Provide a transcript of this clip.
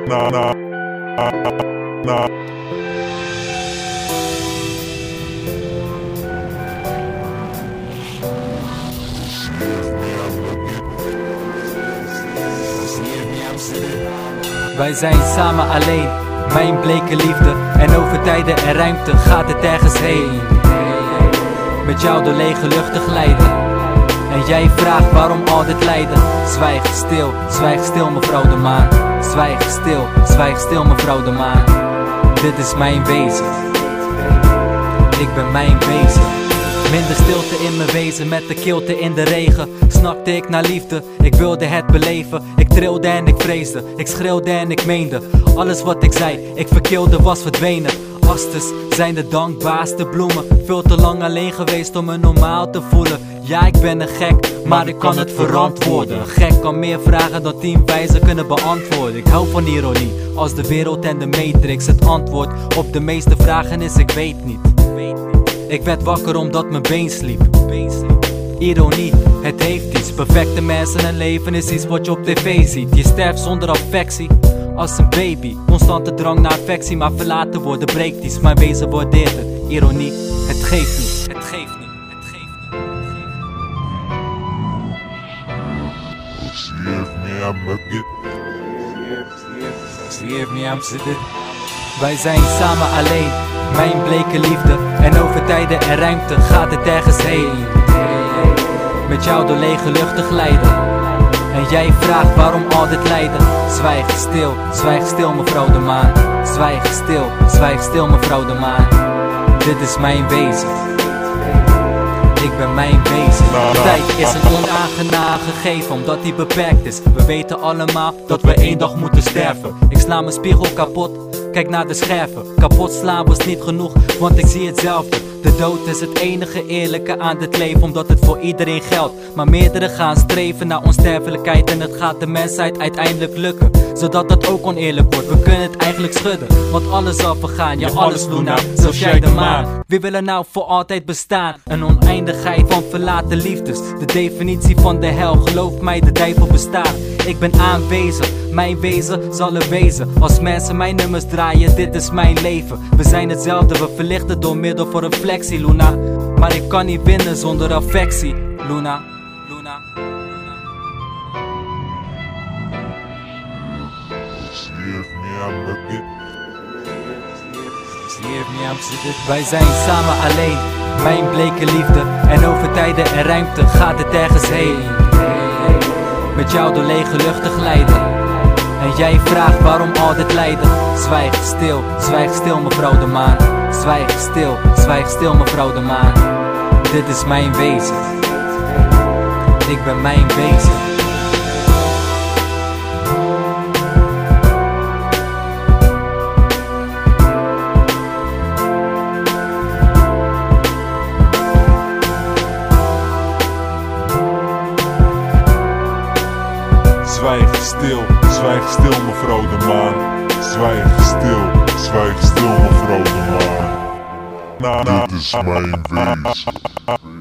Wij zijn samen alleen, mijn bleke liefde. En over tijden en ruimte gaat het ergens heen. Met jou door lege lucht te glijden. En jij vraagt waarom al dit lijden. Zwijg stil mevrouw de maan. Zwijg stil mevrouw de maan. Dit is mijn wezen. Ik ben mijn wezen. Minder stilte in mijn wezen, met de kilte in de regen. Snakte ik naar liefde, ik wilde het beleven. Ik trilde en ik vreesde, ik schreeuwde en ik meende. Alles wat ik zei, ik verkeelde was verdwenen. Astes zijn de dankbaarste bloemen. Veel te lang alleen geweest om me normaal te voelen. Ja, ik ben een gek, maar ik kan het verantwoorden. Een gek kan meer vragen dan 10 wijzen kunnen beantwoorden. Ik hou van ironie, als de wereld en de matrix. Het antwoord op de meeste vragen is ik weet niet. Ik werd wakker omdat mijn been sliep. Ironie, het heeft iets. Perfecte mensen en leven is iets wat je op tv ziet. Je sterft zonder affectie, als een baby. Constante drang naar affectie, maar verlaten worden breekt iets. Mijn wezen waardeert het. Ironie, het geeft niet. Het geeft niet. Het geeft niet. Wij zijn samen alleen, mijn bleke liefde. En over tijden en ruimte gaat het ergens heen. Met jou door lege lucht te glijden. En jij vraagt waarom al dit lijden. Zwijg stil mevrouw de maan. Zwijg stil mevrouw de maan. Dit is mijn wezen. Ik ben mijn wezen. Tijd is een onaangenaam gegeven, omdat die beperkt is. We weten allemaal dat we één dag moeten sterven. Ik sla mijn spiegel kapot, kijk naar de scherven. Kapot slaan was niet genoeg, want ik zie hetzelfde. De dood is het enige eerlijke aan dit leven, omdat het voor iedereen geldt. Maar meerdere gaan streven naar onsterfelijkheid. En het gaat de mensheid uiteindelijk lukken, zodat het ook oneerlijk wordt. We kunnen het eigenlijk schudden, want alles zal vergaan. Ja, alles Luna, zoals jij de maan. Wie wil er nou voor altijd bestaan? Een oneindigheid van verlaten liefdes. De definitie van de hel, geloof mij, de duivel bestaat. Ik ben aanwezig, mijn wezen zal er wezen. Als mensen mijn nummers draaien, dit is mijn leven. We zijn hetzelfde, we verlichten door middel van reflectie, Luna. Maar ik kan niet winnen zonder affectie, Luna. Wij zijn samen alleen, mijn bleke liefde. En over tijden en ruimte gaat het ergens heen. Met jou door lege lucht te glijden. En jij vraagt waarom al dit lijden. Zwijg stil mevrouw de maan. Zwijg stil mevrouw de maan. Dit is mijn wezen. Ik ben mijn wezen. Zwijg stil mevrouw de maan. Zwijg stil mevrouw de maan. Dit is mijn wezen.